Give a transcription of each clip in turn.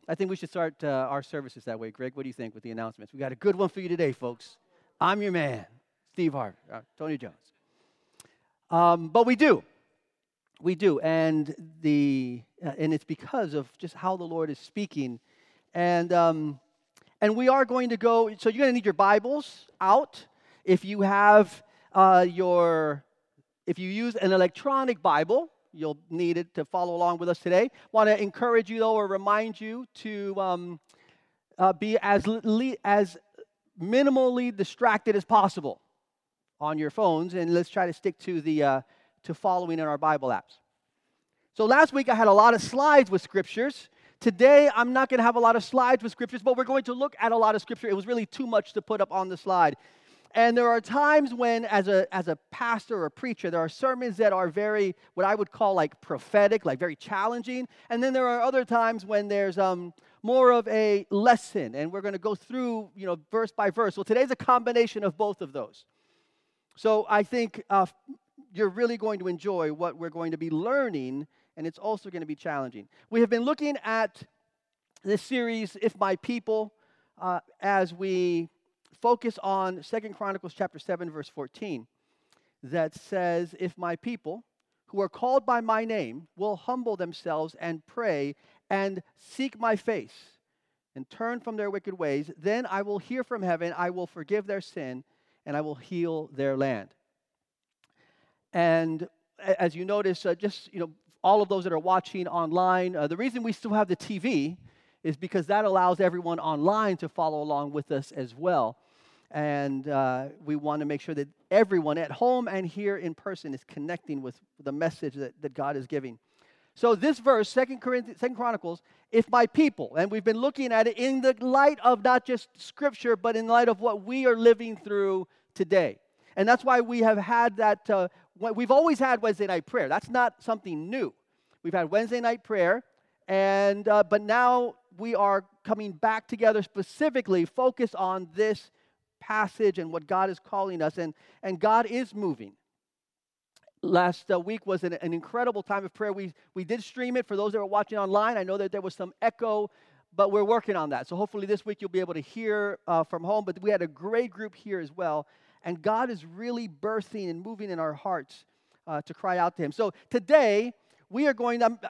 I think we should start our services that way. Greg, what do you think with the announcements? We got a good one for you today, folks. I'm your man, Steve Harvey, Tony Jones. But we do, and it's because of just how the Lord is speaking, and we are going to go. So you're going to need your Bibles out. If you have if you use an electronic Bible, you'll need it to follow along with us today. Want to encourage you, though, or remind you to be as minimally distracted as possible on your phones, and let's try to stick to to following in our Bible apps. So last week I had a lot of slides with scriptures. Today I'm not going to have a lot of slides with scriptures, but we're going to look at a lot of scripture. It was really too much to put up on the slide. And there are times when, as a pastor or preacher, there are sermons that are very, what I would call like prophetic, like very challenging. And then there are other times when there's more of a lesson, and we're going to go through, verse by verse. So today's a combination of both of those. So I think you're really going to enjoy what we're going to be learning, and it's also going to be challenging. We have been looking at this series, If My People, as we focus on 2 Chronicles chapter 7, verse 14, that says, if my people, who are called by my name, will humble themselves and pray and seek my face and turn from their wicked ways, then I will hear from heaven, I will forgive their sin, and I will heal their land. And as you notice, all of those that are watching online, the reason we still have the TV is because that allows everyone online to follow along with us as well. And we want to make sure that everyone at home and here in person is connecting with the message that God is giving. So this verse, 2 Chronicles, if my people, and we've been looking at it in the light of not just Scripture, but in light of what we are living through today. And that's why we have had that, we've always had Wednesday night prayer. That's not something new. We've had Wednesday night prayer, and but now we are coming back together specifically focused on this passage and what God is calling us, and God is moving. Last week was an incredible time of prayer. We did stream it for those that were watching online. I know that there was some echo, but we're working on that. So hopefully this week you'll be able to hear from home. But we had a great group here as well, and God is really birthing and moving in our hearts to cry out to Him. So today we are going to,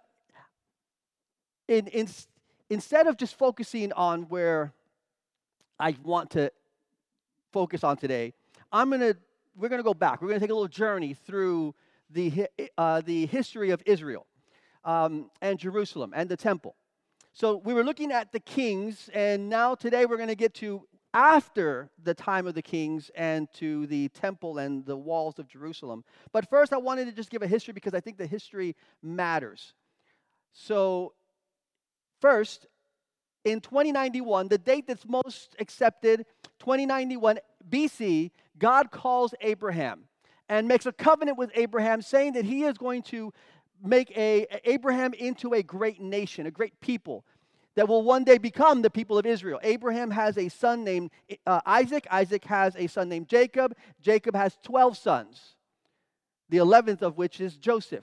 instead of just focusing on where I want to focus on today, we're going to go back. We're going to take a little journey through the history of Israel and Jerusalem and the temple. So we were looking at the kings, and now today we're going to get to after the time of the kings and to the temple and the walls of Jerusalem. But first I wanted to just give a history because I think the history matters. So first, in 2091, the date that's most accepted, 2091 BC, God calls Abraham and makes a covenant with Abraham, saying that He is going to make Abraham into a great nation, a great people that will one day become the people of Israel. Abraham has a son named Isaac. Isaac has a son named Jacob. Jacob has 12 sons, the 11th of which is Joseph.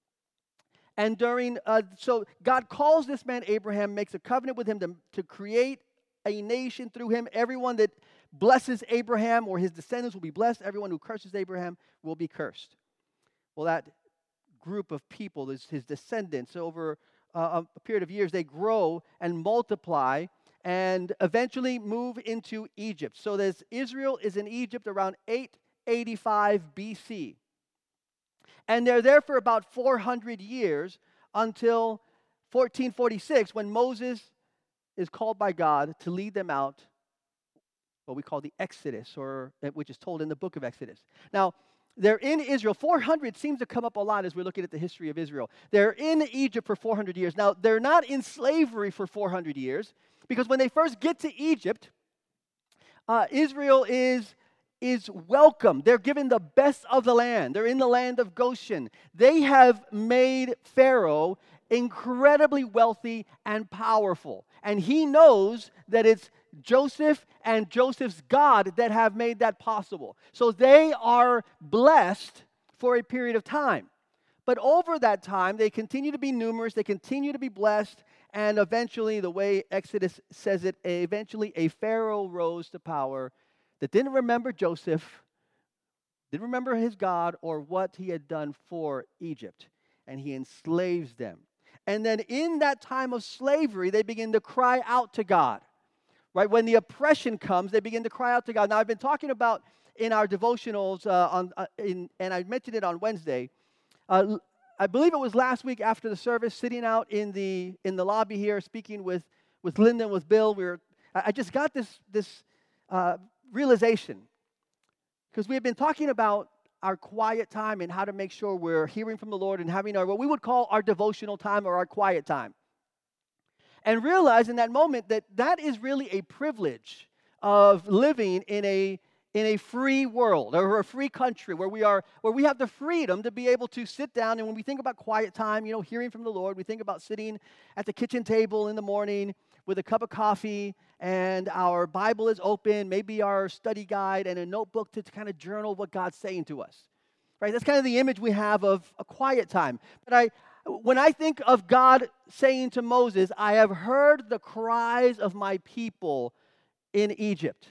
And so God calls this man Abraham, makes a covenant with him to create a nation through him. Everyone that blesses Abraham or his descendants will be blessed. Everyone who curses Abraham will be cursed. Well, that group of people, his descendants, over a period of years, they grow and multiply and eventually move into Egypt. So Israel is in Egypt around 885 BC. And they're there for about 400 years until 1446, when Moses is called by God to lead them out, what we call the Exodus, which is told in the book of Exodus. Now, they're in Israel. 400 seems to come up a lot as we're looking at the history of Israel. They're in Egypt for 400 years. Now, they're not in slavery for 400 years, because when they first get to Egypt, Israel is welcome. They're given the best of the land. They're in the land of Goshen. They have made Pharaoh incredibly wealthy and powerful. And he knows that it's Joseph and Joseph's God that have made that possible. So they are blessed for a period of time. But over that time, they continue to be numerous, they continue to be blessed, and eventually, the way Exodus says it, eventually a Pharaoh rose to power that didn't remember Joseph, didn't remember his God or what he had done for Egypt, and he enslaves them. And then in that time of slavery, they begin to cry out to God. Right? When the oppression comes, they begin to cry out to God. Now, I've been talking about in our devotionals, and I mentioned it on Wednesday. I believe it was last week after the service, sitting out in the lobby here, speaking with Linda and with Bill. I just got this realization, because we have been talking about our quiet time and how to make sure we're hearing from the Lord and having what we would call our devotional time or our quiet time. And realize in that moment that is really a privilege of living in a free world or a free country where we have the freedom to be able to sit down. And when we think about quiet time, hearing from the Lord, we think about sitting at the kitchen table in the morning with a cup of coffee and our Bible is open, maybe our study guide and a notebook to kind of journal what God's saying to us. Right? That's kind of the image we have of a quiet time. But when I think of God saying to Moses, I have heard the cries of my people in Egypt,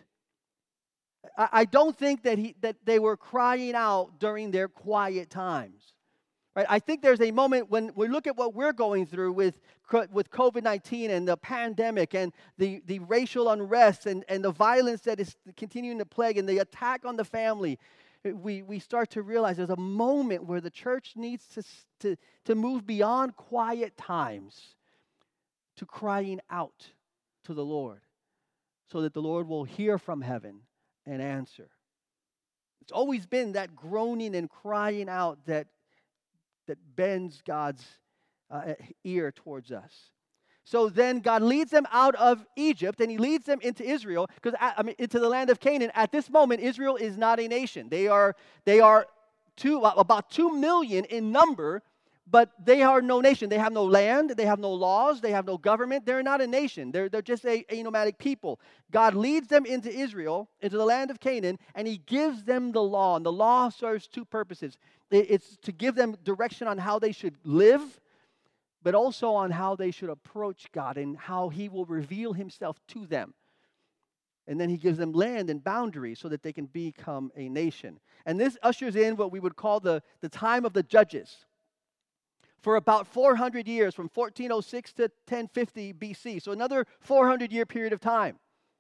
I don't think that they were crying out during their quiet times. Right? I think there's a moment when we look at what we're going through with COVID-19 and the pandemic and the racial unrest and the violence that is continuing to plague and the attack on the family. We start to realize there's a moment where the church needs to move beyond quiet times to crying out to the Lord so that the Lord will hear from heaven and answer. It's always been that groaning and crying out that bends God's ear towards us. So then God leads them out of Egypt, and he leads them into Israel, into the land of Canaan. At this moment, Israel is not a nation. They are about 2 million in number, but they are no nation. They have no land. They have no laws. They have no government. They're not a nation. They're just a nomadic people. God leads them into Israel, into the land of Canaan, and he gives them the law. And the law serves two purposes. It's to give them direction on how they should live, but also on how they should approach God and how he will reveal himself to them. And then he gives them land and boundaries so that they can become a nation. And this ushers in what we would call the time of the judges. For about 400 years, from 1406 to 1050 BC. So another 400-year period of time.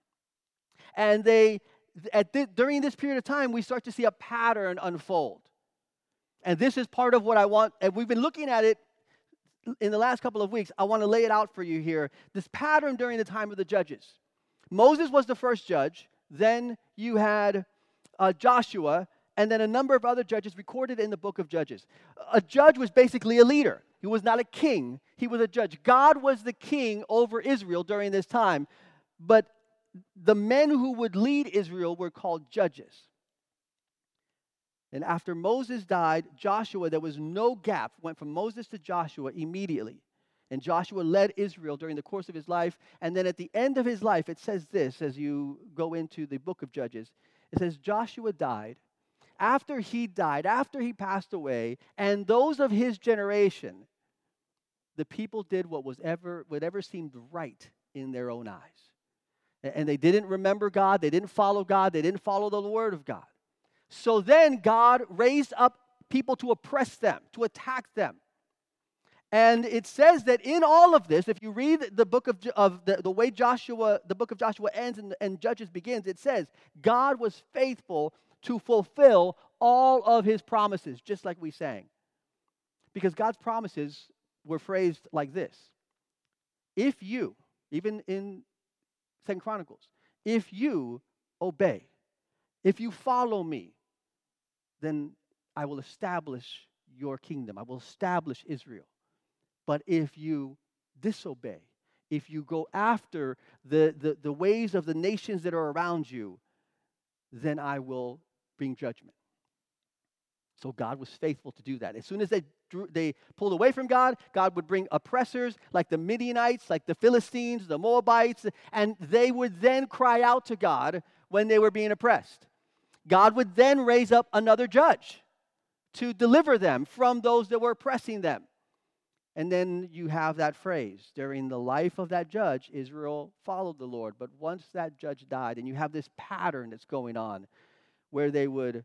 And during this period of time, we start to see a pattern unfold. And this is part of what I want, and we've been looking at it in the last couple of weeks. I want to lay it out for you here. This pattern during the time of the judges. Moses was the first judge. Then you had Joshua, and then a number of other judges recorded in the book of Judges. A judge was basically a leader. He was not a king. He was a judge. God was the king over Israel during this time. But the men who would lead Israel were called judges. And after Moses died, Joshua, there was no gap, went from Moses to Joshua immediately. And Joshua led Israel during the course of his life. And then at the end of his life, it says this, as you go into the book of Judges. It says, Joshua died. After he died, after he passed away, and those of his generation, the people did whatever seemed right in their own eyes. And they didn't remember God. They didn't follow God. They didn't follow the word of God. So then God raised up people to oppress them, to attack them. And it says that in all of this, if you read the book of the way the book of Joshua ends and Judges begins, it says God was faithful to fulfill all of his promises, just like we sang. Because God's promises were phrased like this. If you, even in 2 Chronicles, if you obey, if you follow me, then I will establish your kingdom. I will establish Israel. But if you disobey, if you go after the ways of the nations that are around you, then I will bring judgment. So God was faithful to do that. As soon as they pulled away from God, God would bring oppressors like the Midianites, like the Philistines, the Moabites, and they would then cry out to God when they were being oppressed. God would then raise up another judge to deliver them from those that were oppressing them. And then you have that phrase, during the life of that judge, Israel followed the Lord. But once that judge died, and you have this pattern that's going on where they would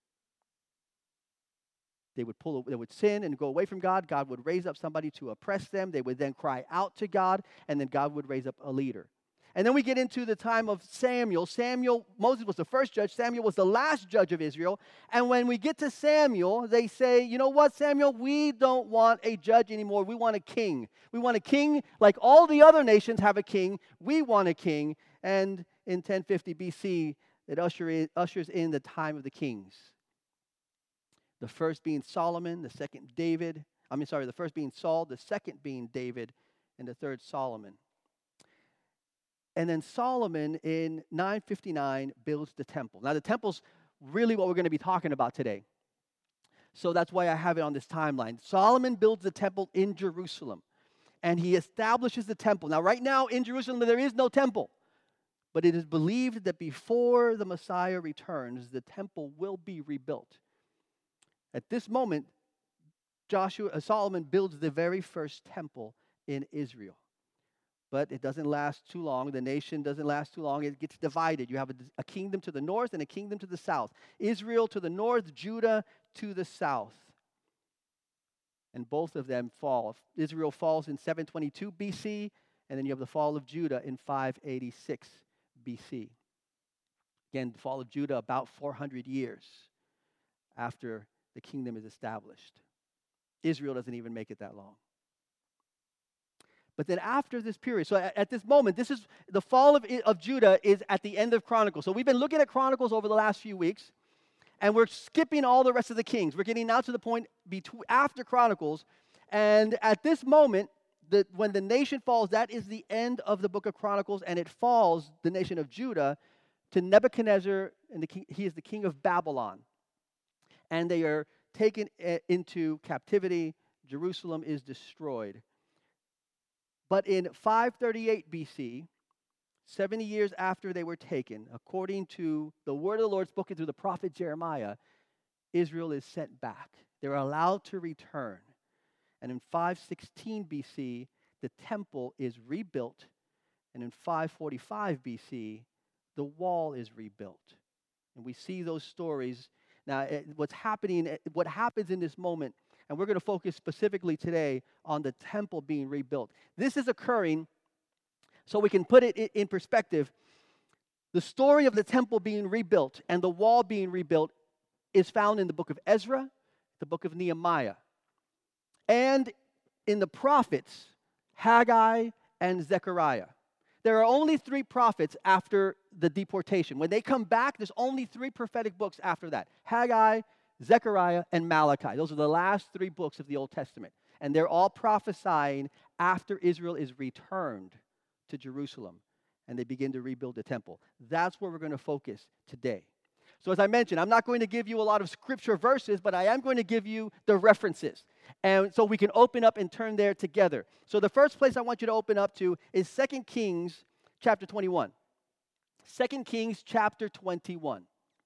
sin and go away from God. God would raise up somebody to oppress them. They would then cry out to God, and then God would raise up a leader. And then we get into the time of Samuel. Moses was the first judge. Samuel was the last judge of Israel. And when we get to Samuel, they say, you know what, Samuel, we don't want a judge anymore. We want a king. We want a king like all the other nations have a king. We want a king. And in 1050 BC, it ushers in the time of the kings. The first being Solomon, the first being Saul, the second being David, and the third Solomon. And then Solomon in 959 builds the temple. Now the temple's really what we're going to be talking about today. So that's why I have it on this timeline. Solomon builds the temple in Jerusalem, and he establishes the temple. Now right now in Jerusalem there is no temple, but it is believed that before the Messiah returns, the temple will be rebuilt. At this moment, Solomon builds the very first temple in Israel. But it doesn't last too long. The nation doesn't last too long. It gets divided. You have a kingdom to the north and a kingdom to the south. Israel to the north, Judah to the south. And both of them fall. Israel falls in 722 BC, and then you have the fall of Judah in 586 BC. Again, the fall of Judah about 400 years after the kingdom is established. Israel doesn't even make it that long. But then after this period, so at this moment, this is the fall of Judah is at the end of Chronicles. So we've been looking at Chronicles over the last few weeks, and we're skipping all the rest of the kings. We're getting now to the point after Chronicles, and at this moment, when the nation falls, that is the end of the book of Chronicles, and it falls, the nation of Judah, to Nebuchadnezzar, and he is the king of Babylon. And they are taken into captivity. Jerusalem is destroyed. But in 538 BC, 70 years after they were taken, according to the word of the Lord spoken through the prophet Jeremiah, Israel is sent back. They're allowed to return. And in 516 BC, the temple is rebuilt. And in 545 BC, the wall is rebuilt. And we see those stories. Now, what happens in this moment, and we're going to focus specifically today on the temple being rebuilt. This is occurring, so we can put it in perspective. The story of the temple being rebuilt and the wall being rebuilt is found in the book of Ezra, the book of Nehemiah, and in the prophets, Haggai and Zechariah. There are only 3 prophets after the deportation. When they come back, there's only 3 prophetic books after that. Haggai, Zechariah, and Malachi. Those are the last 3 books of the Old Testament. And they're all prophesying after Israel is returned to Jerusalem and they begin to rebuild the temple. That's where we're going to focus today. So as I mentioned, I'm not going to give you a lot of scripture verses, but I am going to give you the references. And so we can open up and turn there together. So the first place I want you to open up to is 2 Kings chapter 21. 2 Kings chapter 21.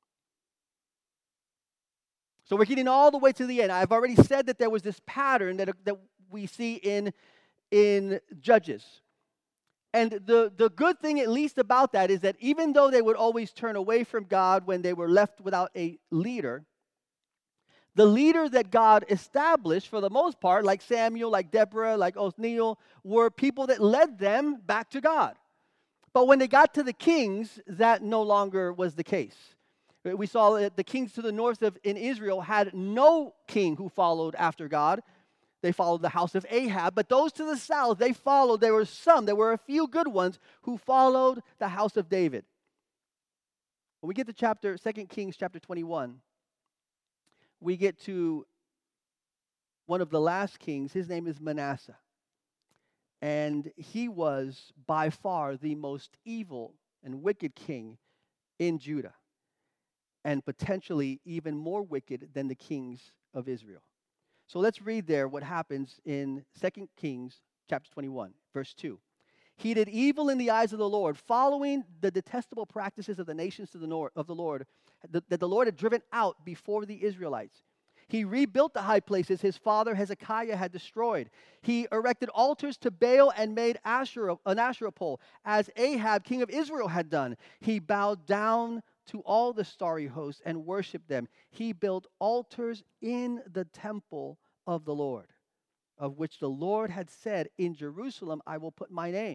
So we're getting all the way to the end. I've already said that there was this pattern that we see in Judges. And the good thing, at least about that, is that even though they would always turn away from God when they were left without a leader, the leader that God established, for the most part, like Samuel, like Deborah, like Othniel, were people that led them back to God. But when they got to the kings, that no longer was the case. We saw that the kings to the north in Israel had no king who followed after God. They followed the house of Ahab. But those to the south, there were a few good ones who followed the house of David. When we get to 2 Kings chapter 21, we get to one of the last kings. His name is Manasseh. And he was by far the most evil and wicked king in Judah, and potentially even more wicked than the kings of Israel. So let's read there what happens in 2 Kings chapter 21, verse 2. He did evil in the eyes of the Lord, following the detestable practices of the nations of the Lord, that the Lord had driven out before the Israelites. He rebuilt the high places his father Hezekiah had destroyed. He erected altars to Baal and made an Asherah pole, as Ahab, king of Israel, had done. He bowed down to all the starry hosts and worshiped them. He built altars in the temple of the Lord, of which the Lord had said, "In Jerusalem I will put my name."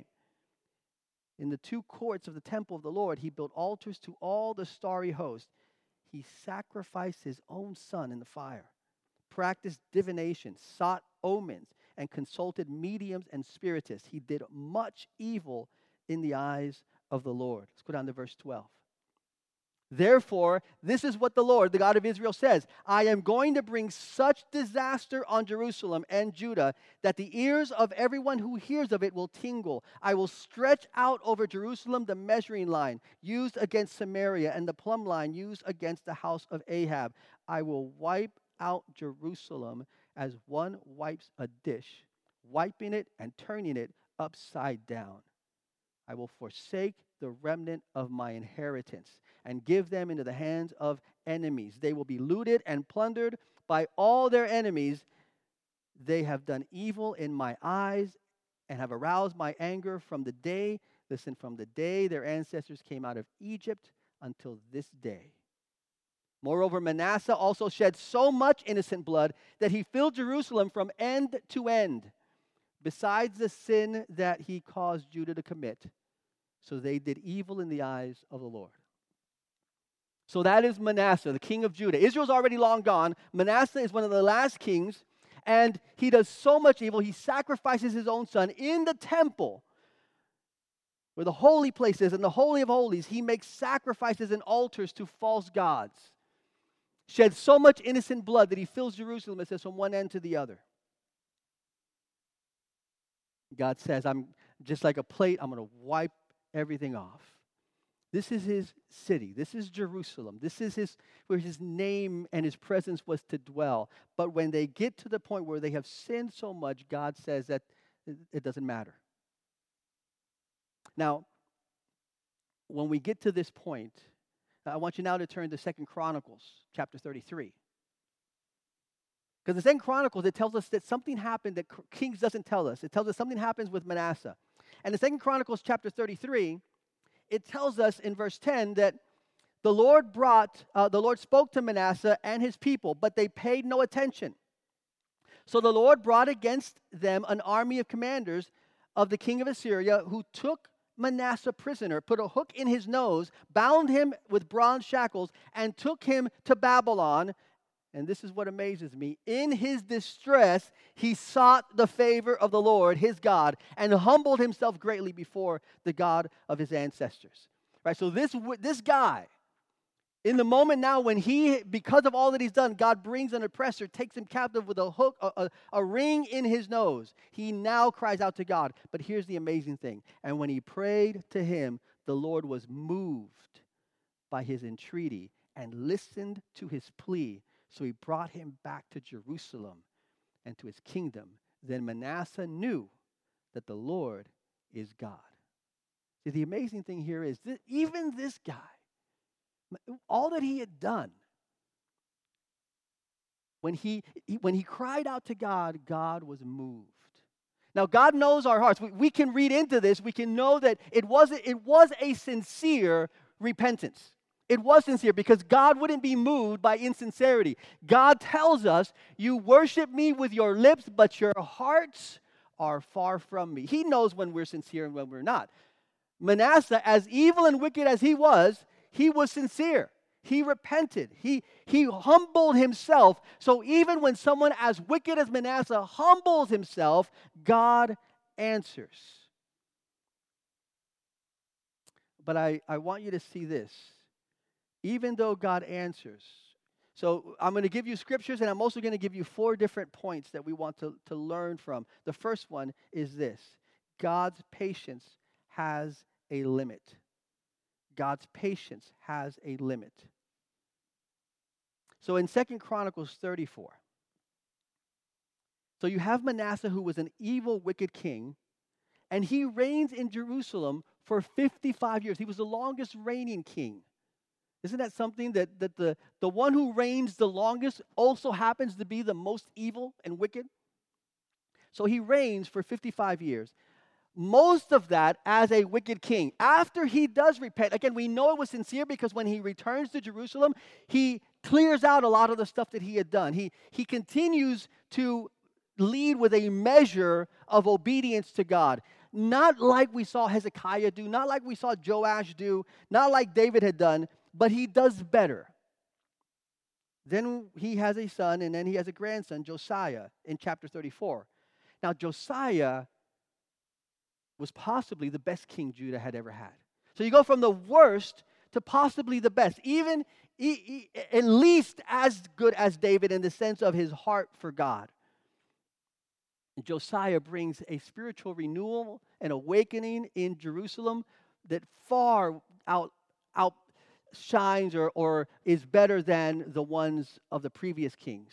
In the two courts of the temple of the Lord, he built altars to all the starry host. He sacrificed his own son in the fire, practiced divination, sought omens, and consulted mediums and spiritists. He did much evil in the eyes of the Lord. Let's go down to verse 12. Therefore, this is what the Lord, the God of Israel, says: I am going to bring such disaster on Jerusalem and Judah that the ears of everyone who hears of it will tingle. I will stretch out over Jerusalem the measuring line used against Samaria and the plumb line used against the house of Ahab. I will wipe out Jerusalem as one wipes a dish, wiping it and turning it upside down. I will forsake the remnant of my inheritance and give them into the hands of enemies. They will be looted and plundered by all their enemies. They have done evil in my eyes and have aroused my anger from the day their ancestors came out of Egypt until this day. Moreover, Manasseh also shed so much innocent blood that he filled Jerusalem from end to end, besides the sin that he caused Judah to commit. So they did evil in the eyes of the Lord. So that is Manasseh, the king of Judah. Israel's already long gone. Manasseh is one of the last kings, and he does so much evil. He sacrifices his own son in the temple, where the holy place is, and the Holy of Holies. He makes sacrifices and altars to false gods. Sheds so much innocent blood that he fills Jerusalem, it says, from one end to the other. God says, I'm just like a plate, I'm going to wipe everything off. This is his city. This is Jerusalem. This is where his name and his presence was to dwell. But when they get to the point where they have sinned so much, God says that it doesn't matter. Now, when we get to this point, I want you now to turn to 2 Chronicles chapter 33. Because in 2 Chronicles, it tells us that something happened that Kings doesn't tell us. It tells us something happens with Manasseh. And in 2 Chronicles chapter 33, it tells us in verse 10 that the Lord spoke to Manasseh and his people, but they paid no attention. So the Lord brought against them an army of commanders of the king of Assyria, who took Manasseh prisoner, put a hook in his nose, bound him with bronze shackles, and took him to Babylon. And this is what amazes me. In his distress, he sought the favor of the Lord, his God, and humbled himself greatly before the God of his ancestors. Right? So this guy, in the moment now when because of all that he's done, God brings an oppressor, takes him captive with a hook, a ring in his nose. He now cries out to God. But here's the amazing thing. And when he prayed to him, the Lord was moved by his entreaty and listened to his plea. So he brought him back to Jerusalem and to his kingdom. Then Manasseh knew that the Lord is God. See, the amazing thing here is that even this guy, all that he had done, when he cried out to God, God was moved. Now, God knows our hearts. We can read into this. We can know that it was a sincere repentance. It was sincere because God wouldn't be moved by insincerity. God tells us, you worship me with your lips, but your hearts are far from me. He knows when we're sincere and when we're not. Manasseh, as evil and wicked as he was sincere. He repented. He humbled himself. So even when someone as wicked as Manasseh humbles himself, God answers. But I want you to see this. Even though God answers. So I'm going to give you scriptures, and I'm also going to give you 4 different points that we want to learn from. The first one is this. God's patience has a limit. God's patience has a limit. So in 2 Chronicles 34, so you have Manasseh, who was an evil, wicked king, and he reigns in Jerusalem for 55 years. He was the longest reigning king. Isn't that something that the one who reigns the longest also happens to be the most evil and wicked? So he reigns for 55 years. Most of that as a wicked king. After he does repent, again, we know it was sincere because when he returns to Jerusalem, he clears out a lot of the stuff that he had done. He continues to lead with a measure of obedience to God. Not like we saw Hezekiah do, not like we saw Joash do, not like David had done, but he does better. Then he has a son, and then he has a grandson, Josiah, in chapter 34. Now, Josiah was possibly the best king Judah had ever had. So you go from the worst to possibly the best, even at least as good as David in the sense of his heart for God. Josiah brings a spiritual renewal and awakening in Jerusalem that far outshines or is better than the ones of the previous kings.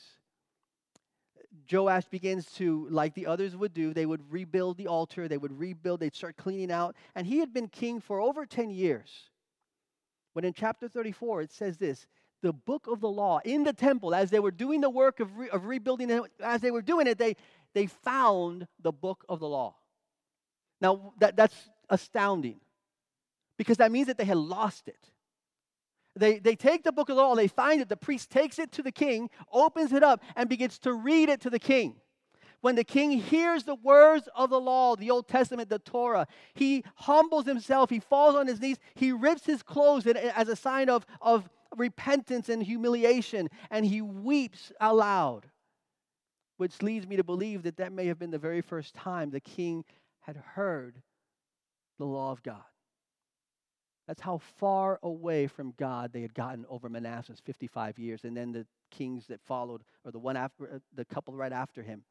Joash begins to, like the others would do, they would rebuild the altar, they'd start cleaning out. And he had been king for over 10 years. When in chapter 34, it says this, the book of the law in the temple, as they were doing the work of rebuilding it, as they were doing it, they found the book of the law. Now, that's astounding because that means that they had lost it. They take the book of the law, they find it, the priest takes it to the king, opens it up, and begins to read it to the king. When the king hears the words of the law, the Old Testament, the Torah, he humbles himself, he falls on his knees, he rips his clothes as a sign of repentance and humiliation, and he weeps aloud, which leads me to believe that may have been the very first time the king had heard the law of God. That's how far away from God they had gotten over Manasseh's 55 years, and then the kings that followed, or the couple right after him.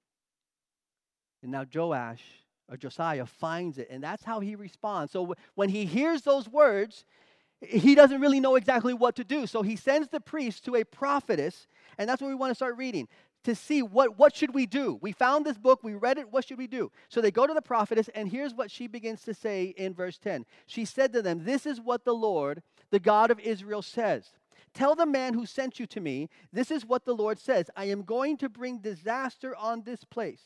And now Josiah finds it, and that's how he responds. So when he hears those words, he doesn't really know exactly what to do. So he sends the priest to a prophetess, and that's what we want to start reading, to see what should we do. We found this book, we read it, what should we do? So they go to the prophetess, and here's what she begins to say in verse 10. She said to them, "This is what the Lord, the God of Israel, says. Tell the man who sent you to me, this is what the Lord says. I am going to bring disaster on this place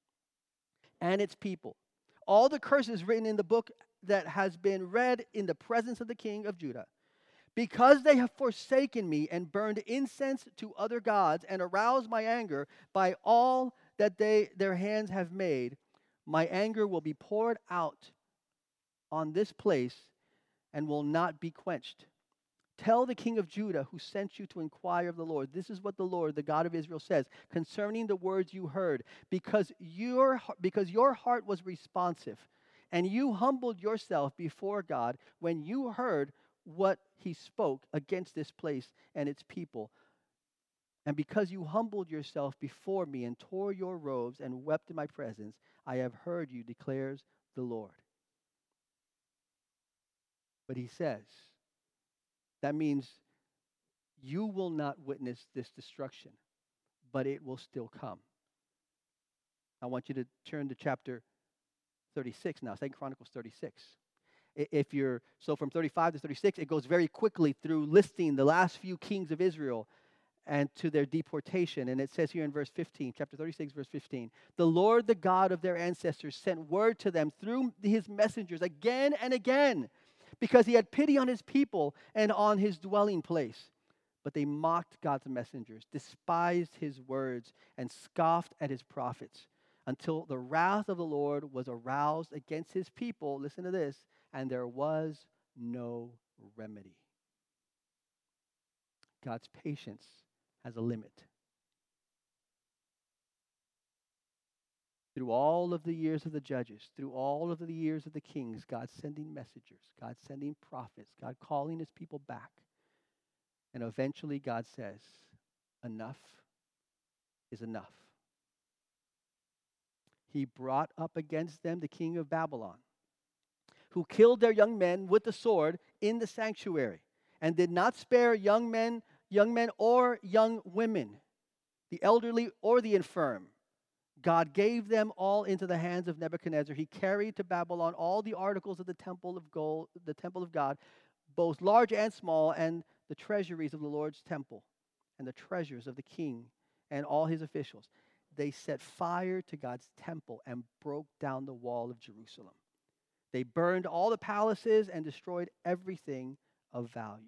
and its people. All the curses written in the book that has been read in the presence of the king of Judah. Because they have forsaken me and burned incense to other gods and aroused my anger by all that their hands have made, my anger will be poured out on this place and will not be quenched. Tell the king of Judah who sent you to inquire of the Lord, this is what the Lord, the God of Israel, says concerning the words you heard, because your heart was responsive and you humbled yourself before God when you heard what he spoke against this place and its people. And because you humbled yourself before me and tore your robes and wept in my presence, I have heard you, declares the Lord." But he says, that means you will not witness this destruction, but it will still come. I want you to turn to chapter 36 now, 2 Chronicles 36. So from 35 to 36, it goes very quickly through listing the last few kings of Israel and to their deportation. And it says here in verse 15, chapter 36, verse 15, "The Lord, the God of their ancestors, sent word to them through his messengers again and again, because he had pity on his people and on his dwelling place. But they mocked God's messengers, despised his words, and scoffed at his prophets, until the wrath of the Lord was aroused against his people," listen to this, "and there was no remedy." God's patience has a limit. Through all of the years of the judges, through all of the years of the kings, God sending messengers, God sending prophets, God calling his people back. And eventually God says, enough is enough. He brought up against them the king of Babylon, who killed their young men with the sword in the sanctuary, and did not spare young men or young women, the elderly or the infirm. God gave them all into the hands of Nebuchadnezzar. He carried to Babylon all the articles of the temple of God, both large and small, and the treasuries of the Lord's temple, and the treasures of the king and all his officials. They set fire to God's temple and broke down the wall of Jerusalem. They burned all the palaces and destroyed everything of value.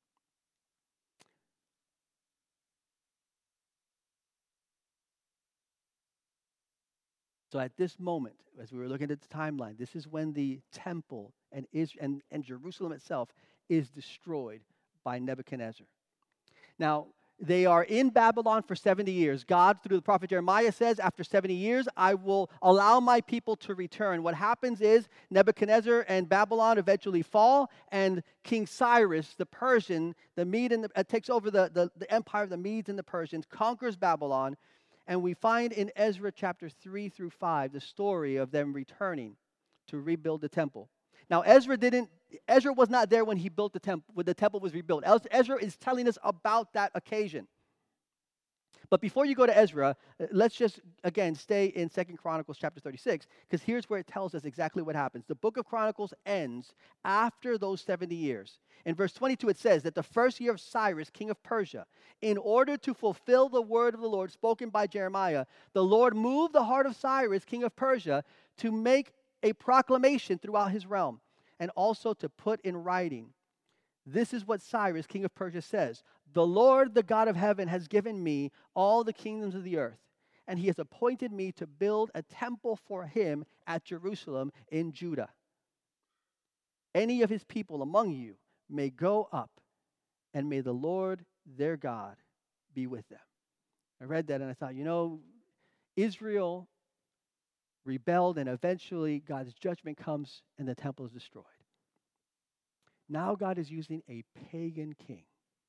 So at this moment, as we were looking at the timeline, this is when the temple and Jerusalem itself is destroyed by Nebuchadnezzar. Now, they are in Babylon for 70 years. God, through the prophet Jeremiah, says, after 70 years, I will allow my people to return. What happens is Nebuchadnezzar and Babylon eventually fall, and King Cyrus, the Persian, takes over the empire of the Medes and the Persians, conquers Babylon, and we find in Ezra chapter 3 through 5 the story of them returning to rebuild the temple. Now, Ezra was not there when he built the temple, when the temple was rebuilt. Ezra is telling us about that occasion. But before you go to Ezra, let's just, again, stay in 2 Chronicles chapter 36, because here's where it tells us exactly what happens. The book of Chronicles ends after those 70 years. In verse 22, it says that the first year of Cyrus, king of Persia, in order to fulfill the word of the Lord spoken by Jeremiah, the Lord moved the heart of Cyrus, king of Persia, to make a proclamation throughout his realm, and also to put in writing. This is what Cyrus, king of Persia, says. The Lord, the God of heaven, has given me all the kingdoms of the earth, and he has appointed me to build a temple for him at Jerusalem in Judah. Any of his people among you may go up, and may the Lord, their God, be with them. I read that and I thought, Israel rebelled, and eventually God's judgment comes and the temple is destroyed. Now God is using a pagan king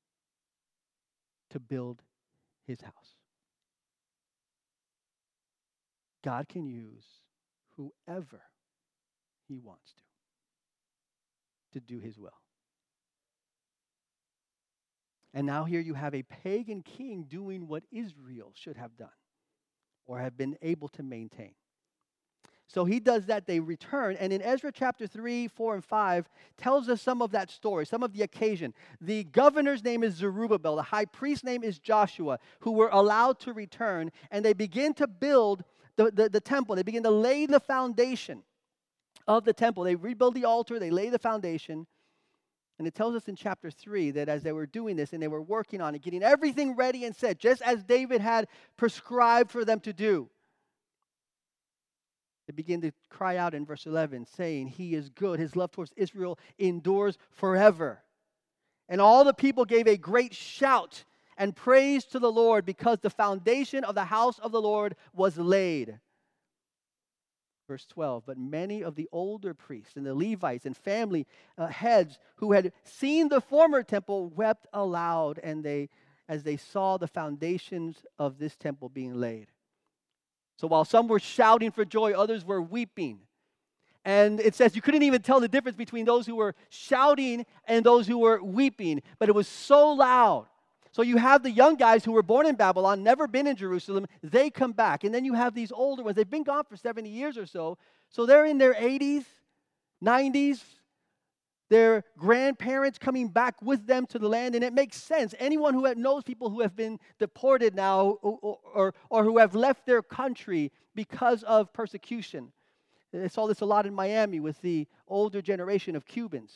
to build his house. God can use whoever he wants to do his will. And now here you have a pagan king doing what Israel should have done or have been able to maintain. So he does that, they return, and in Ezra chapter 3, 4, and 5 tells us some of that story, some of the occasion. The governor's name is Zerubbabel, the high priest's name is Joshua, who were allowed to return, and they begin to build the temple. They begin to lay the foundation of the temple. They rebuild the altar, they lay the foundation, and it tells us in chapter 3 that as they were doing this and they were working on it, getting everything ready and set, just as David had prescribed for them to do, they begin to cry out in verse 11, saying, He is good. His love towards Israel endures forever. And all the people gave a great shout and praise to the Lord because the foundation of the house of the Lord was laid. Verse 12, but many of the older priests and the Levites and family heads who had seen the former temple wept aloud as they saw the foundations of this temple being laid. So while some were shouting for joy, others were weeping. And it says you couldn't even tell the difference between those who were shouting and those who were weeping. But it was so loud. So you have the young guys who were born in Babylon, never been in Jerusalem. They come back. And then you have these older ones. They've been gone for 70 years or so. So they're in their 80s, 90s. Their grandparents coming back with them to the land, and it makes sense. Anyone who knows people who have been deported now or who have left their country because of persecution. I saw this a lot in Miami with the older generation of Cubans.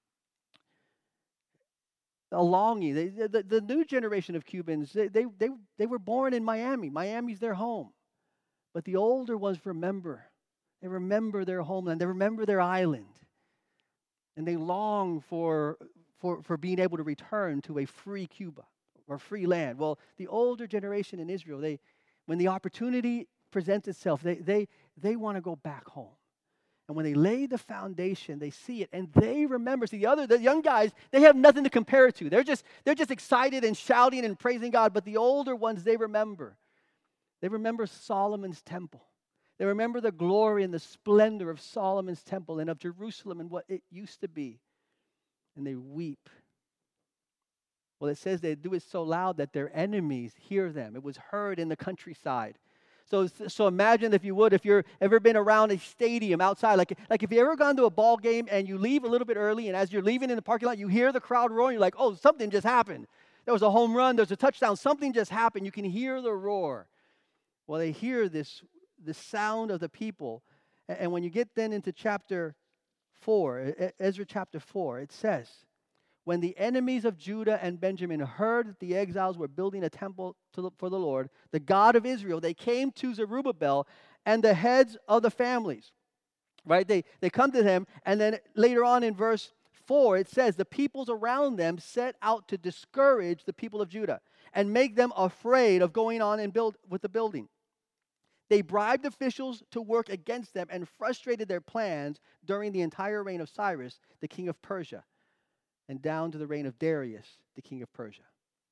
A longing. The new generation of Cubans, they were born in Miami. Miami's their home. But the older ones remember. They remember their homeland. They remember their island. And they long for being able to return to a free Cuba or free land. Well, the older generation in Israel, when the opportunity presents itself, they want to go back home. And when they lay the foundation, they see it and they remember. See, the young guys, they have nothing to compare it to. They're just excited and shouting and praising God. But the older ones, they remember. They remember Solomon's temple. They remember the glory and the splendor of Solomon's temple and of Jerusalem and what it used to be. And they weep. Well, it says they do it so loud that their enemies hear them. It was heard in the countryside. So imagine, if you would, if you've ever been around a stadium outside, like if you ever gone to a ball game and you leave a little bit early, and as you're leaving in the parking lot, you hear the crowd roaring, you're like, oh, something just happened. There was a home run, there's a touchdown, something just happened. You can hear the roar. Well, they hear the sound of the people. And when you get then into chapter 4, Ezra chapter 4, it says, when the enemies of Judah and Benjamin heard that the exiles were building a temple for the Lord, the God of Israel, they came to Zerubbabel and the heads of the families. Right? They come to them, and then later on in verse 4, it says, the peoples around them set out to discourage the people of Judah and make them afraid of going on and build with the building. They bribed officials to work against them and frustrated their plans during the entire reign of Cyrus, the king of Persia, and down to the reign of Darius, the king of Persia.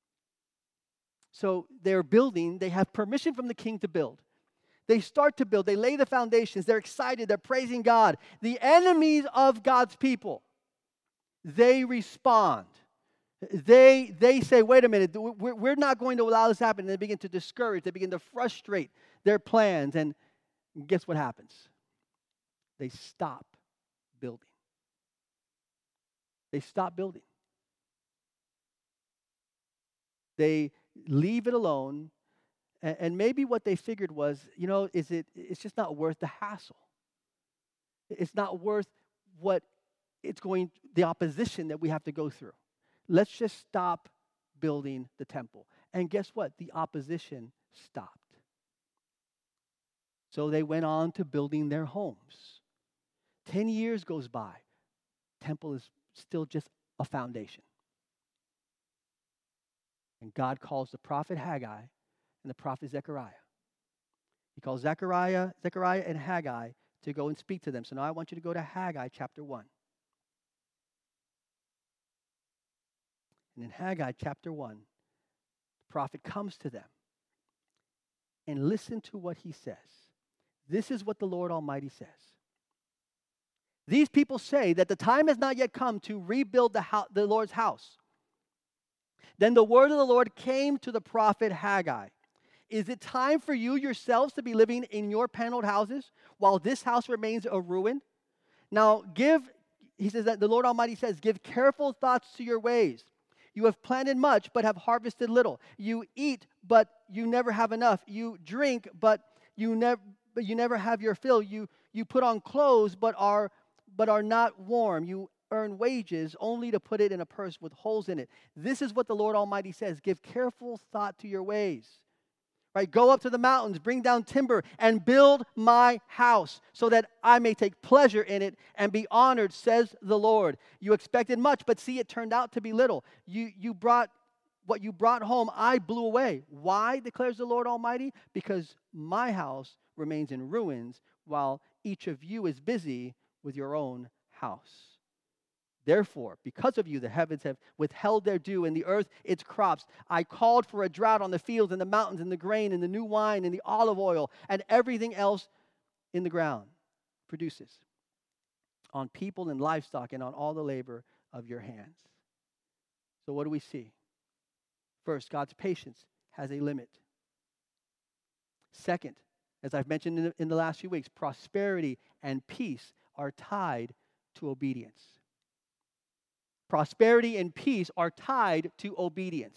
So they're building, they have permission from the king to build. They start to build, they lay the foundations, they're excited, they're praising God. The enemies of God's people, they respond. They say, wait a minute, we're not going to allow this to happen. And they begin to discourage, they begin to frustrate their plans. And guess what happens? They stop building. They stop building. They leave it alone. And maybe what they figured was, it's just not worth the hassle. It's not worth the opposition that we have to go through. Let's just stop building the temple. And guess what? The opposition stopped. So they went on to building their homes. 10 years goes by. Temple is still just a foundation. And God calls the prophet Haggai and the prophet Zechariah. He calls Zechariah and Haggai to go and speak to them. So now I want you to go to Haggai chapter 1. And in Haggai chapter 1, the prophet comes to them. And listen to what he says. This is what the Lord Almighty says. These people say that the time has not yet come to rebuild the Lord's house. Then the word of the Lord came to the prophet Haggai. Is it time for you yourselves to be living in your paneled houses while this house remains a ruin? Now he says that the Lord Almighty says, give careful thoughts to your ways. You have planted much, but have harvested little. You eat, but you never have enough. You drink, but you never have your fill. You put on clothes, but are not warm. You earn wages only to put it in a purse with holes in it. This is what the Lord Almighty says. Give careful thought to your ways. Right? Go up to the mountains, bring down timber, and build my house so that I may take pleasure in it and be honored, says the Lord. You expected much, but see, it turned out to be little. What you brought home, I blew away. Why, declares the Lord Almighty? Because my house remains in ruins while each of you is busy with your own house. Therefore, because of you, the heavens have withheld their dew, and the earth its crops. I called for a drought on the fields and the mountains and the grain and the new wine and the olive oil and everything else in the ground produces, on people and livestock and on all the labor of your hands. So what do we see? First, God's patience has a limit. Second, as I've mentioned in the last few weeks, prosperity and peace are tied to obedience. Prosperity and peace are tied to obedience.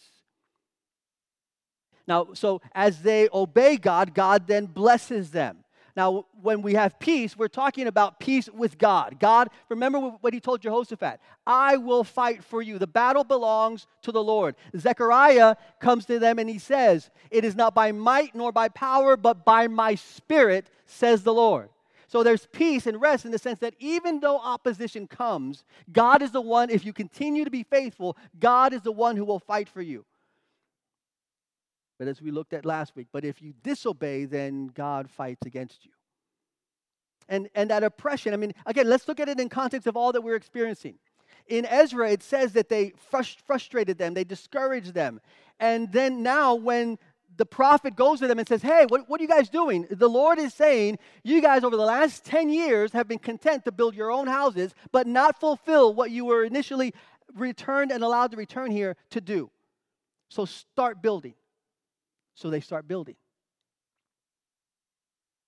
Now, so as they obey God, God then blesses them. Now, when we have peace, we're talking about peace with God. God, remember what he told Jehoshaphat, I will fight for you. The battle belongs to the Lord. Zechariah comes to them and he says, it is not by might nor by power, but by my spirit, says the Lord. So there's peace and rest in the sense that even though opposition comes, God is the one, if you continue to be faithful, God is the one who will fight for you. But as we looked at last week, but if you disobey, then God fights against you. And that oppression, I mean, again, let's look at it in context of all that we're experiencing. In Ezra, it says that they frustrated them, they discouraged them. And then now when the prophet goes to them and says, hey, what are you guys doing? The Lord is saying, you guys over the last 10 years have been content to build your own houses, but not fulfill what you were initially returned and allowed to return here to do. So start building. So they start building.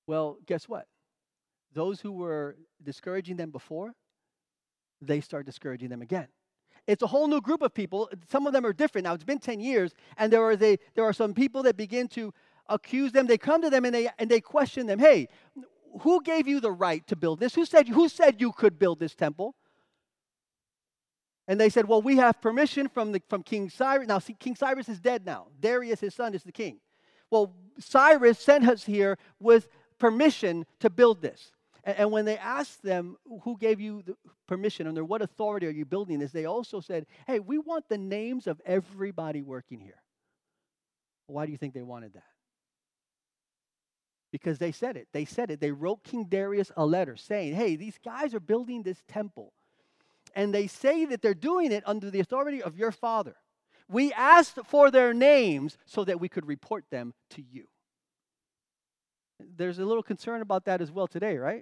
Well, guess what? Those who were discouraging them before, they start discouraging them again. It's a whole new group of people. Some of them are different. Now, it's been 10 years, and there are some people that begin to accuse them. They come to them, and they question them. Hey, who gave you the right to build this? Who said you could build this temple? And they said, well, we have permission from King Cyrus. Now, see, King Cyrus is dead now. Darius, his son, is the king. Well, Cyrus sent us here with permission to build this. And when they asked them, who gave you the permission, under what authority are you building this, they also said, hey, we want the names of everybody working here. Why do you think they wanted that? Because they said it. They wrote King Darius a letter saying, hey, these guys are building this temple. And they say that they're doing it under the authority of your father. We asked for their names so that we could report them to you. There's a little concern about that as well today, right?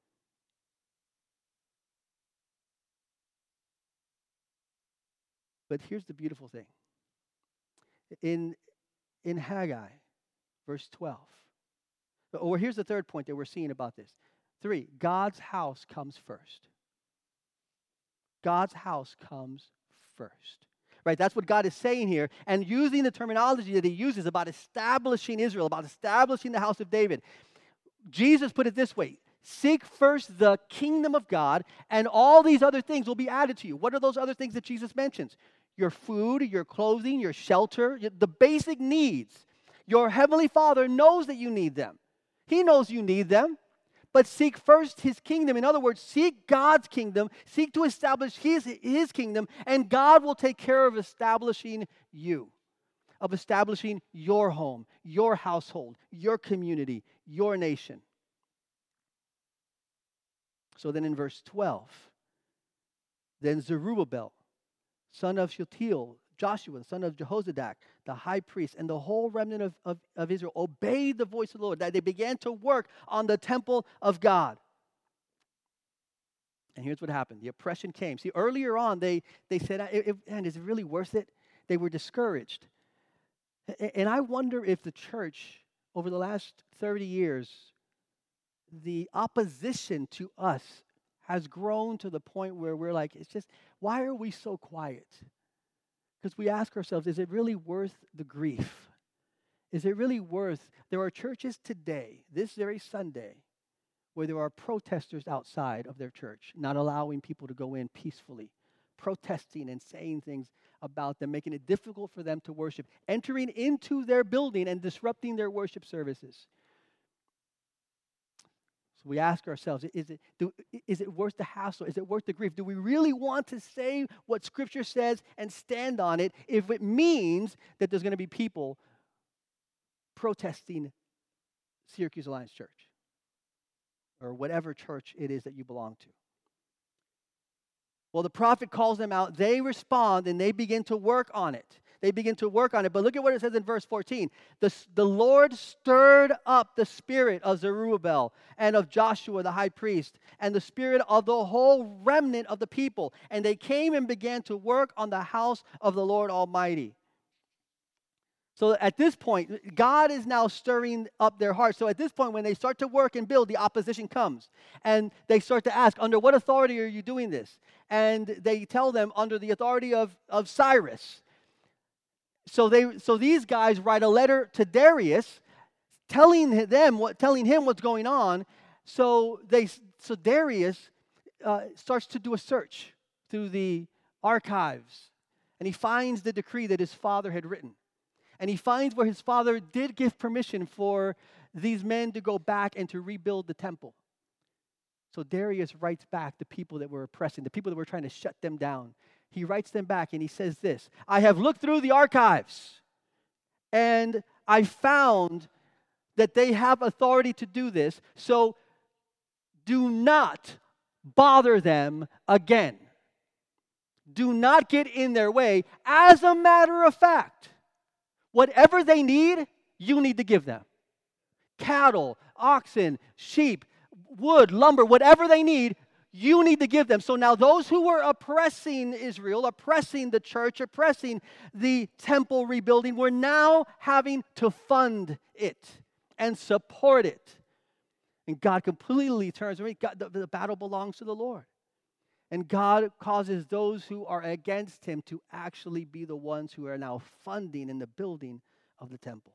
But here's the beautiful thing. In Haggai, verse 12, or here's the third point that we're seeing about this. 3, God's house comes first. God's house comes first. Right? That's what God is saying here. And using the terminology that he uses about establishing Israel, about establishing the house of David. Jesus put it this way. Seek first the kingdom of God, and all these other things will be added to you. What are those other things that Jesus mentions? Your food, your clothing, your shelter, the basic needs. Your heavenly Father knows that you need them. He knows you need them. But seek first his kingdom. In other words, seek God's kingdom. Seek to establish his kingdom, and God will take care of establishing you, of establishing your home, your household, your community, your nation. So then in verse 12, then Zerubbabel, son of Shealtiel, Joshua, the son of Jehozadak, the high priest, and the whole remnant of Israel obeyed the voice of the Lord, that they began to work on the temple of God. And here's what happened. The oppression came. See, earlier on, they said, and is it really worth it? They were discouraged. And I wonder if the church, over the last 30 years, the opposition to us has grown to the point where we're like, it's just, why are we so quiet? Because we ask ourselves, is it really worth the grief? Is it really worth? There are churches today, this very Sunday, where there are protesters outside of their church, not allowing people to go in peacefully, protesting and saying things about them, making it difficult for them to worship, entering into their building and disrupting their worship services. So we ask ourselves, is it worth the hassle? Is it worth the grief? Do we really want to say what Scripture says and stand on it if it means that there's going to be people protesting Syracuse Alliance Church or whatever church it is that you belong to? Well, the prophet calls them out. They respond and they begin to work on it. But look at what it says in verse 14. The Lord stirred up the spirit of Zerubbabel and of Joshua the high priest and the spirit of the whole remnant of the people. And they came and began to work on the house of the Lord Almighty. So at this point, God is now stirring up their hearts. So at this point, when they start to work and build, the opposition comes. And they start to ask, under what authority are you doing this? And they tell them, under the authority of Cyrus. So these guys write a letter to Darius, telling him what's going on. So Darius starts to do a search through the archives, and he finds the decree that his father had written, and he finds where his father did give permission for these men to go back and to rebuild the temple. So Darius writes back the people that were oppressing, the people that were trying to shut them down. He writes them back and he says this: I have looked through the archives and I found that they have authority to do this, so do not bother them again. Do not get in their way. As a matter of fact, whatever they need, you need to give them. Cattle, oxen, sheep, wood, lumber, whatever they need, you need to give them. So now those who were oppressing Israel, oppressing the church, oppressing the temple rebuilding, were now having to fund it and support it. And God completely turns away. The battle belongs to the Lord. And God causes those who are against him to actually be the ones who are now funding in the building of the temple.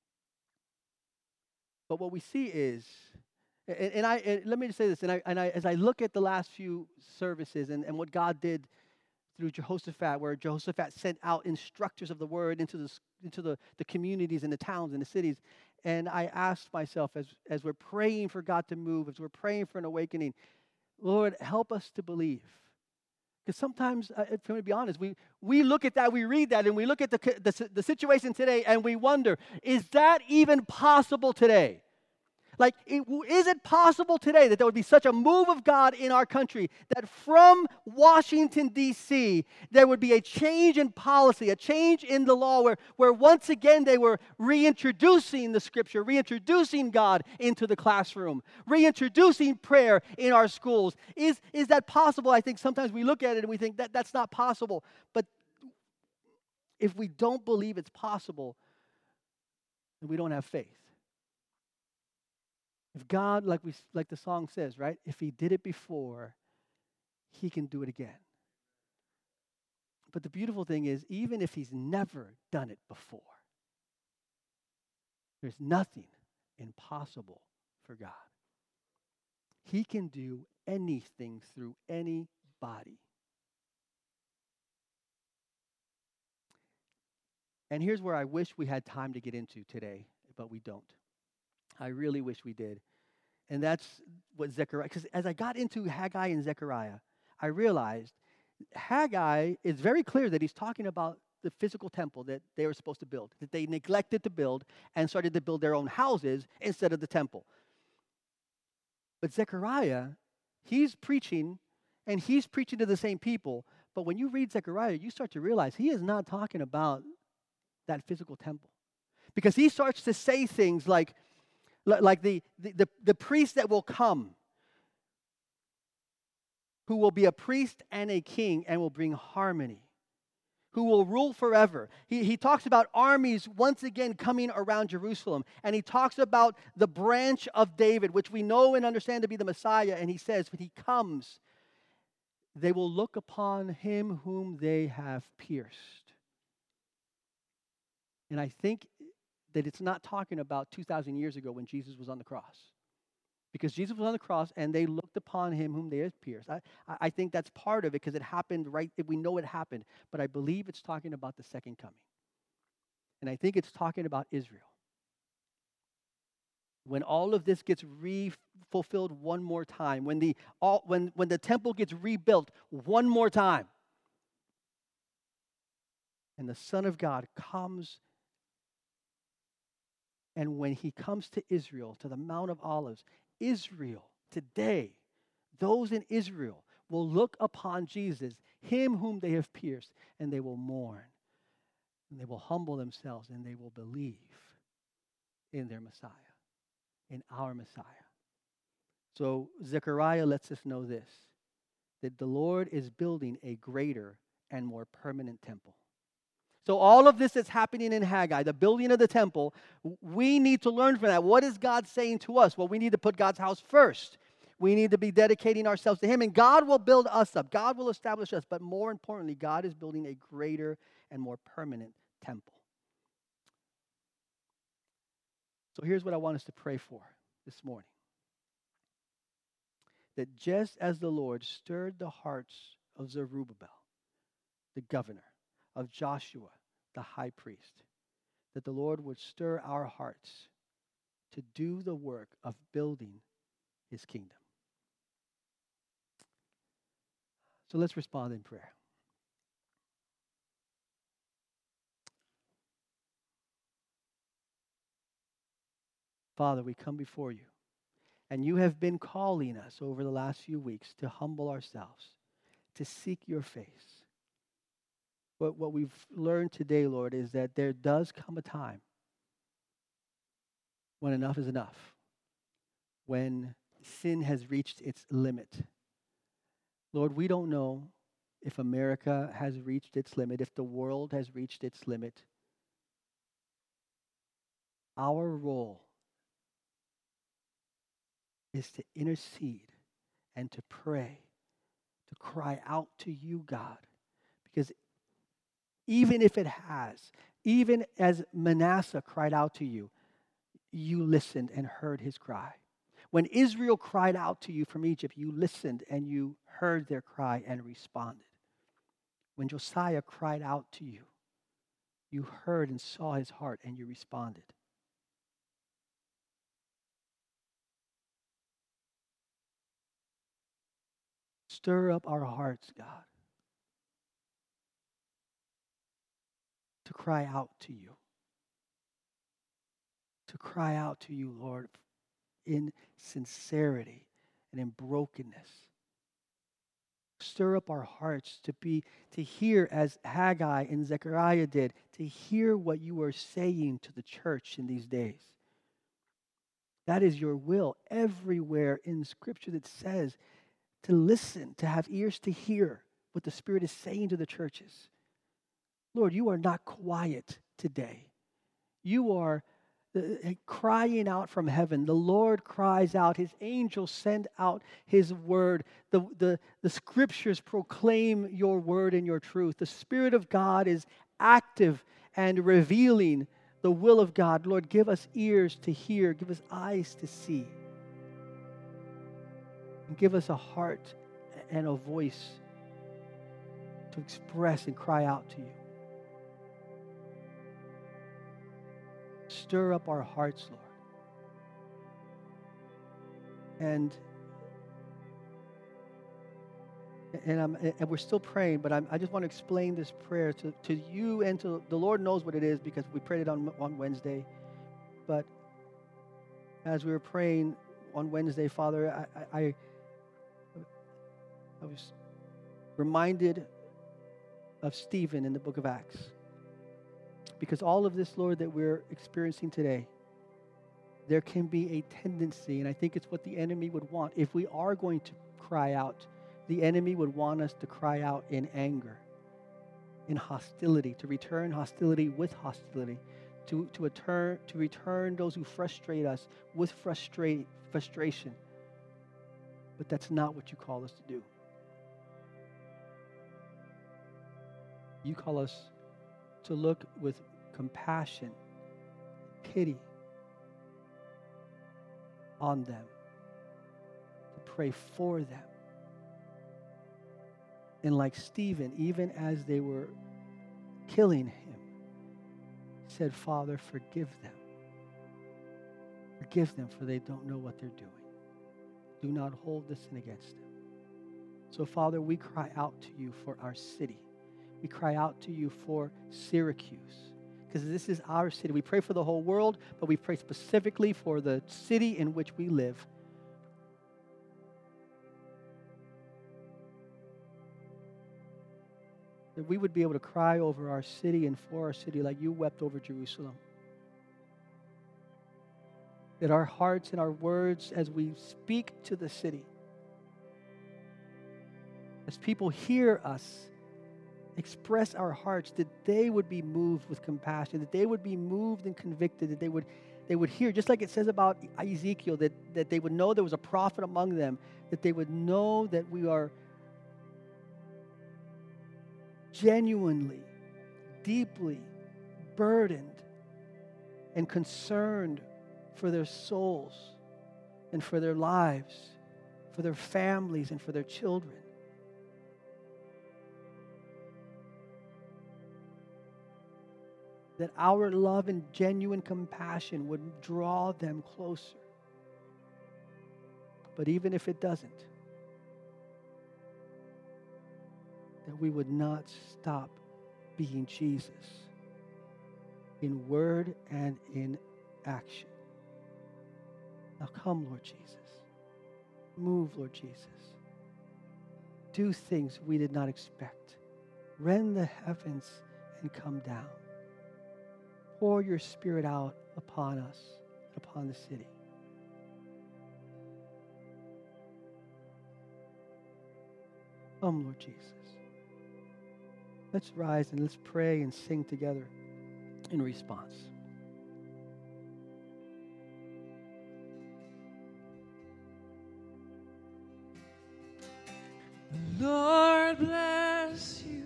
But what we see is, and let me just say this, as I look at the last few services and what God did through Jehoshaphat, where Jehoshaphat sent out instructors of the word into the communities and the towns and the cities, and I asked myself, as we're praying for God to move, as we're praying for an awakening, Lord, help us to believe. Because sometimes, if I'm going to be honest, we look at that, we read that, and we look at the situation today, and we wonder, is that even possible today? Like, is it possible today that there would be such a move of God in our country that from Washington, D.C., there would be a change in policy, a change in the law where once again they were reintroducing the Scripture, reintroducing God into the classroom, reintroducing prayer in our schools? Is that possible? I think sometimes we look at it and we think that's not possible. But if we don't believe it's possible, then we don't have faith. If God, like the song says, right? If he did it before, he can do it again. But the beautiful thing is, even if he's never done it before, there's nothing impossible for God. He can do anything through anybody. And here's where I wish we had time to get into today, but we don't. I really wish we did. And that's what Zechariah, because as I got into Haggai and Zechariah, I realized Haggai is very clear that he's talking about the physical temple that they were supposed to build, that they neglected to build and started to build their own houses instead of the temple. But Zechariah, he's preaching, and he's preaching to the same people. But when you read Zechariah, you start to realize he is not talking about that physical temple. Because he starts to say things like the priest that will come, who will be a priest and a king and will bring harmony, who will rule forever. He talks about armies once again coming around Jerusalem. And he talks about the branch of David, which we know and understand to be the Messiah. And he says, when he comes, they will look upon him whom they have pierced. And I think that it's not talking about 2,000 years ago when Jesus was on the cross. Because Jesus was on the cross and they looked upon him whom they had pierced. I think that's part of it because it happened right, we know it happened. But I believe it's talking about the second coming. And I think it's talking about Israel. When all of this gets fulfilled one more time, when the temple gets rebuilt one more time, and the Son of God comes. And when he comes to Israel, to the Mount of Olives, Israel today, those in Israel will look upon Jesus, him whom they have pierced, and they will mourn. And they will humble themselves, and they will believe in their Messiah, in our Messiah. So Zechariah lets us know this, that the Lord is building a greater and more permanent temple. So all of this that's happening in Haggai, the building of the temple, we need to learn from that. What is God saying to us? Well, we need to put God's house first. We need to be dedicating ourselves to him, and God will build us up. God will establish us. But more importantly, God is building a greater and more permanent temple. So here's what I want us to pray for this morning. That just as the Lord stirred the hearts of Zerubbabel, the governor, of Joshua, the high priest, that the Lord would stir our hearts to do the work of building his kingdom. So let's respond in prayer. Father, we come before you, and you have been calling us over the last few weeks to humble ourselves, to seek your face. But what we've learned today, Lord, is that there does come a time when enough is enough, when sin has reached its limit. Lord, we don't know if America has reached its limit, if the world has reached its limit. Our role is to intercede and to pray, to cry out to you, God. Because even if it has, even as Manasseh cried out to you, you listened and heard his cry. When Israel cried out to you from Egypt, you listened and you heard their cry and responded. When Josiah cried out to you, you heard and saw his heart and you responded. Stir up our hearts, God, to cry out to you. To cry out to you, Lord, in sincerity and in brokenness. Stir up our hearts to hear as Haggai and Zechariah did, to hear what you are saying to the church in these days. That is your will everywhere in Scripture that says to listen, to have ears to hear what the Spirit is saying to the churches. Lord, you are not quiet today. You are crying out from heaven. The Lord cries out. His angels send out his word. The scriptures proclaim your word and your truth. The Spirit of God is active and revealing the will of God. Lord, give us ears to hear. Give us eyes to see. And give us a heart and a voice to express and cry out to you. Stir up our hearts, Lord. And we're still praying, but I just want to explain this prayer to you and to the Lord knows what it is because we prayed it on Wednesday. But as we were praying on Wednesday, Father, I was reminded of Stephen in the book of Acts. Because all of this, Lord, that we're experiencing today, there can be a tendency, and I think it's what the enemy would want. If we are going to cry out, the enemy would want us to cry out in anger, in hostility, to return hostility with hostility, to return those who frustrate us with frustration. But that's not what you call us to do. You call us to look with compassion, pity on them, to pray for them. And like Stephen, even as they were killing him, said, Father, forgive them. Forgive them, for they don't know what they're doing. Do not hold this sin against them. So, Father, we cry out to you for our city. We cry out to you for Syracuse, because this is our city. We pray for the whole world, but we pray specifically for the city in which we live. That we would be able to cry over our city and for our city like you wept over Jerusalem. That our hearts and our words as we speak to the city, as people hear us express our hearts, that they would be moved with compassion, that they would be moved and convicted, that they would hear, just like it says about Ezekiel, that they would know there was a prophet among them, that they would know that we are genuinely, deeply burdened and concerned for their souls and for their lives, for their families and for their children. That our love and genuine compassion would draw them closer. But even if it doesn't, that we would not stop being Jesus in word and in action. Now come, Lord Jesus. Move, Lord Jesus. Do things we did not expect. Rend the heavens and come down. Pour your Spirit out upon us, upon the city. Come, Lord Jesus. Let's rise and let's pray and sing together in response. Lord bless you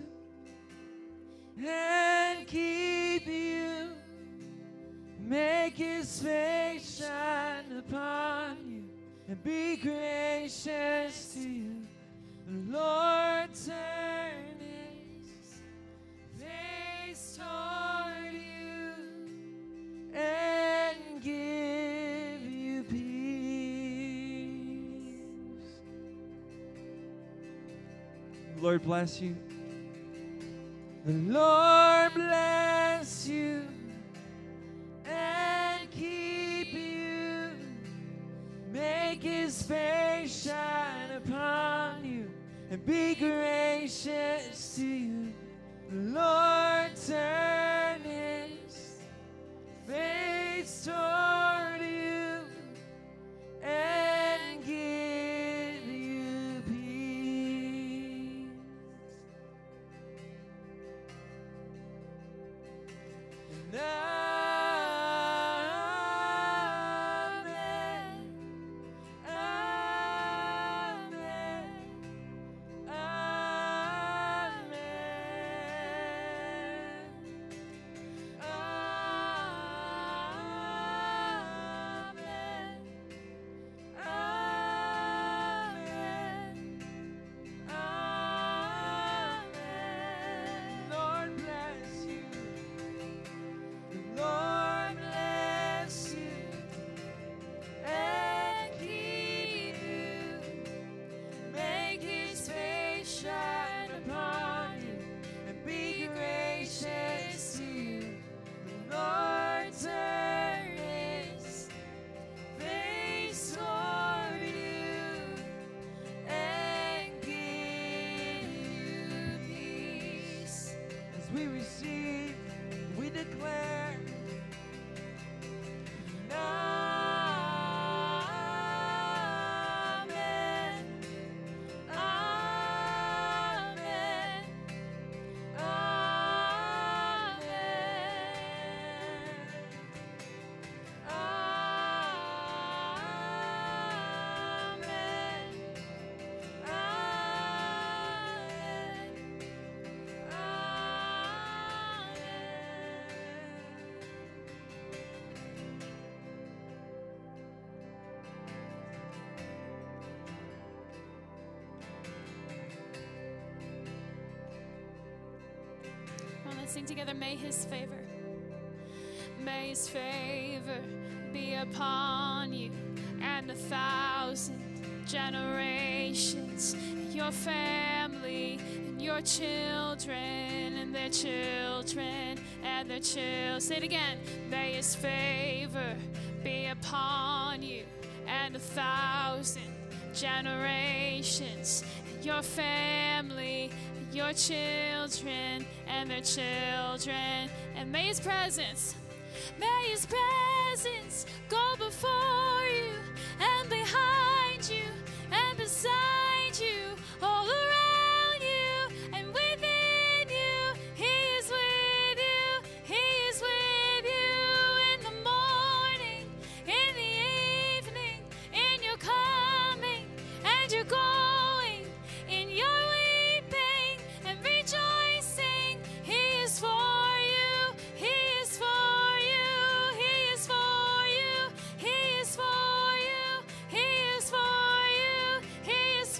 and keep you. Make his face shine upon you and be gracious to you. The Lord turn his face toward you and give you peace. The Lord bless you. The Lord bless you and keep you. Make his face shine upon you and be gracious to you. The Lord turn his face toward you and give you peace. And we receive, we declare. Amen. Amen. Amen. Come on, let's sing together. May his favor be upon you and 1,000 generations, your family and your children and their children and their children. Say it again. May his favor be upon you and 1,000 generations, your family, your children and their children. And may his presence go before you and behind you and beside you, all around you and within you. He is with you. He is with you in the morning, in the evening, in your coming and your going, in your weeping and rejoicing. He is for you. He is for you. He is for you. He is for you. He is for you. He is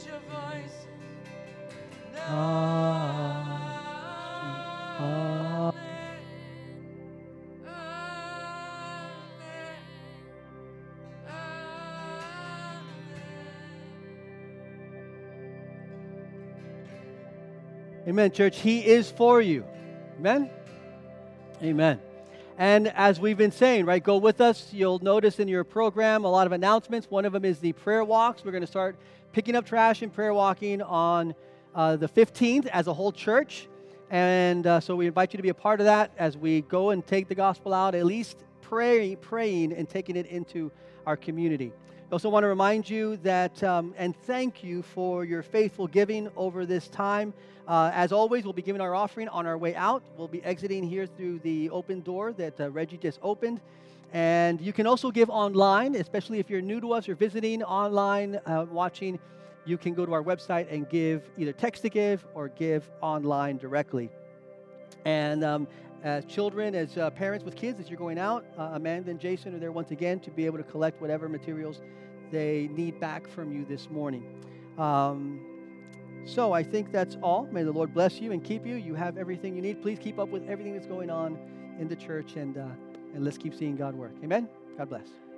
lift your voice. Ah. Amen, church. He is for you. Amen? Amen. And as we've been saying, right, go with us. You'll notice in your program a lot of announcements. One of them is the prayer walks. We're going to start picking up trash and prayer walking on the 15th as a whole church. And so we invite you to be a part of that as we go and take the gospel out, at least praying and taking it into our community. I also want to remind you that, and thank you for your faithful giving over this time. As always, we'll be giving our offering on our way out. We'll be exiting here through the open door that Reggie just opened. And you can also give online, especially if you're new to us or visiting online, watching. You can go to our website and give, either text to give or give online directly. And as children, as parents with kids, as you're going out, Amanda and Jason are there once again to be able to collect whatever materials they need back from you this morning. So I think that's all. May the Lord bless you and keep you. You have everything you need. Please keep up with everything that's going on in the church, and let's keep seeing God work. Amen? God bless.